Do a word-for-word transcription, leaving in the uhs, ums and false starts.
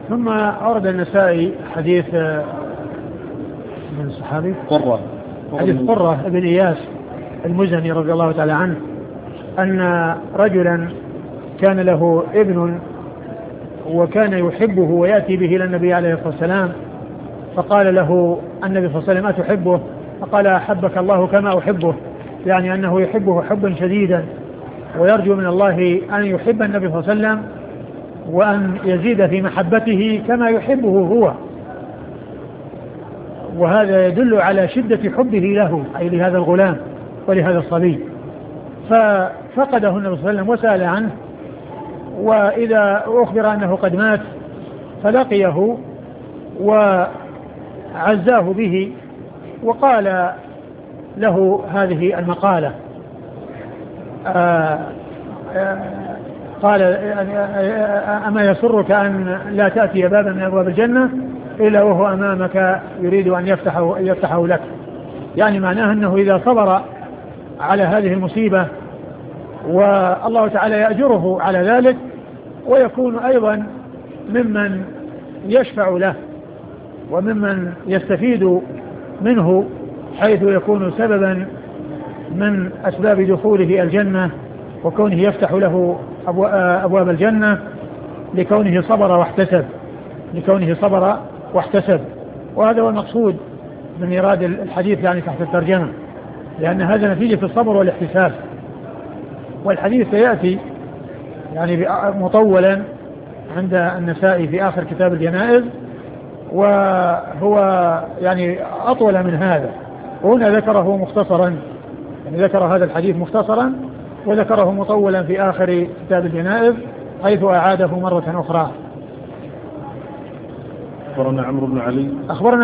ثم أورد النسائي حديث من الصحابي قرة حديث قرة ابن إياس المزني رضي الله تعالى عنه أن رجلا كان له ابن وكان يحبه ويأتي به إلى النبي عليه الصلاة والسلام، فقال له النبي صلى الله عليه وسلم أتحبه؟ فقال أحبك الله كما أحبه، يعني أنه يحبه حبا شديدا ويرجو من الله أن يحب النبي صلى الله عليه وسلم وأن يزيد في محبته كما يحبه هو، وهذا يدل على شدة حبه له أي لهذا الغلام ولهذا الصبي. ففقده النبي صلى الله عليه وسلم وسأل عنه، وإذا أخبر أنه قد مات فلقيه وعزاه به وقال له هذه المقالة آآ آآ قال أما يسرك أن لا تأتي بابا من أبواب الجنة إلا وهو أمامك يريد أن يفتحه, يفتحه لك، يعني معناه أنه إذا صبر على هذه المصيبة والله تعالى يأجره على ذلك ويكون أيضا ممن يشفع له وممن يستفيد منه، حيث يكون سببا من أسباب دخوله الجنة وكونه يفتح له أبواب الجنة لكونه صبر واحتسب لكونه صبر واحتسب وهذا هو المقصود من إيراد الحديث يعني تحت الترجمة، لأن هذا نتيجة الصبر والاحتساب. والحديث سيأتي يعني مطولا عند النسائي في آخر كتاب الجنائز، وهو يعني أطول من هذا، وهنا ذكره مختصرا، يعني ذكر هذا الحديث مختصرا وذكره مطولا في آخر كتاب الجنائز حيث أعاده مرة أخرى. أخبرنا عمرو بن علي أخبرنا